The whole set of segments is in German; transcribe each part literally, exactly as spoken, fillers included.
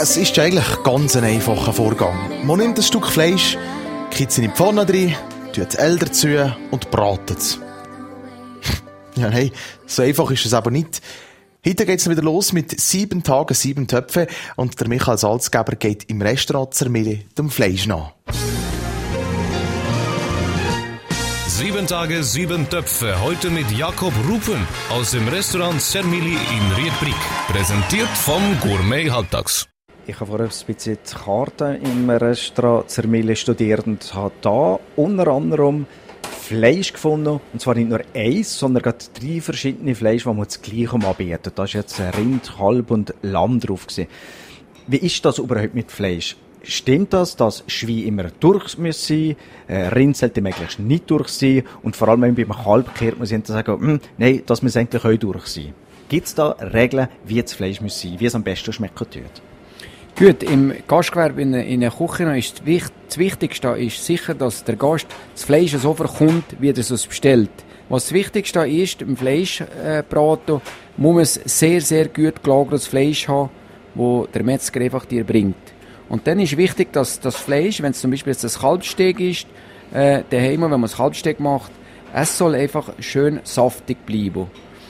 es ist eigentlich ganz ein einfacher Vorgang. Man nimmt ein Stück Fleisch, kippt es in die Pfanne rein, tut das Öl dazu und bratet es. Ja, hey, so einfach ist es aber nicht. Heute geht's wieder los mit sieben Tagen, sieben Töpfe und der Michael Salzgeber geht im Restaurant Zermili dem Fleisch nach. Sieben Tage, sieben Töpfe. Heute mit Jakob Rupen aus dem Restaurant Zermili in Riedbrück. Präsentiert vom Gourmet Halbtags. Ich habe vorher ein bisschen die Karte im Restaurant Zermili studiert und habe da unter anderem Fleisch gefunden. Und zwar nicht nur eins, sondern gerade drei verschiedene Fleisch, die man das Gleiche anbieten. Da ist jetzt Rind, Kalb und Lamm drauf gewesen. Wie ist das überhaupt mit Fleisch? Stimmt das, dass Schwein immer durch muss sein, äh, Rind sollte möglichst nicht durch sein und vor allem, wenn man beim Kalb kehrt, muss ich sagen, nein, das muss eigentlich auch durch sein. Gibt es da Regeln, wie das Fleisch muss sein, wie es am besten schmecken tut? Gut, im Gastgewerbe in, in der Küche ist das Wichtigste ist sicher, dass der Gast das Fleisch so verkommt, wie er es bestellt. Was das Wichtigste ist, im Fleischbraten, äh, muss man sehr, sehr gut gelagertes Fleisch haben, das der Metzger einfach dir bringt. Und dann ist wichtig, dass das Fleisch, wenn es zum Beispiel jetzt ein Kalbssteg ist, äh, daheim, wenn man das Kalbssteg macht, es soll einfach schön saftig bleiben.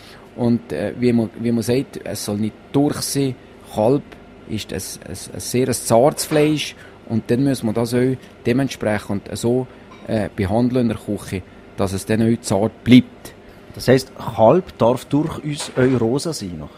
Und äh, wie, man, wie man sagt, es soll nicht durch sein. Kalb ist ein, ein, ein sehr zartes Fleisch und dann muss man das auch dementsprechend so äh, behandeln in der Küche, dass es dann auch zart bleibt. Das heisst, Kalb darf durchaus auch rosa sein noch?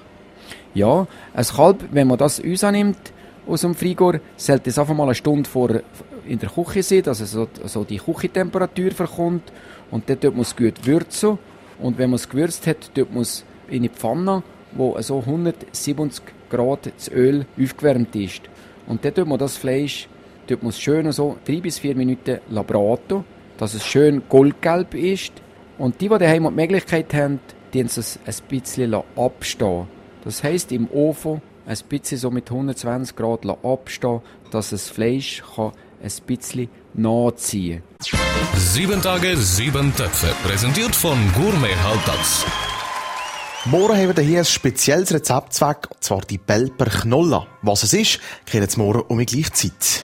Ja, ein Kalb, wenn man das uns annimmt, aus dem Frigor, sollte es einfach mal eine Stunde vor in der Küche sein, dass es so, so die Küchentemperatur verkommt. Und dann tut man es gut würzen. Und wenn man es gewürzt hat, tut man es in eine Pfanne, wo so hundertsiebzig Grad das Öl aufgewärmt ist. Und dann tut man das Fleisch, tut man es schön so drei bis vier Minuten braten, dass es schön goldgelb ist. Und die, die daheim die Möglichkeit haben, die es ein bisschen abstehen. Das heisst, im Ofen ein bisschen so mit hundertzwanzig Grad abstehen, dass das Fleisch kann ein bisschen nachziehen kann. Sieben Tage, sieben Töpfe. Präsentiert von Gourmet Halbtags. Morgen haben wir hier ein spezielles Rezept weg, und zwar die Belper Knolla. Was es ist, kehren wir morgen um die gleiche Zeit.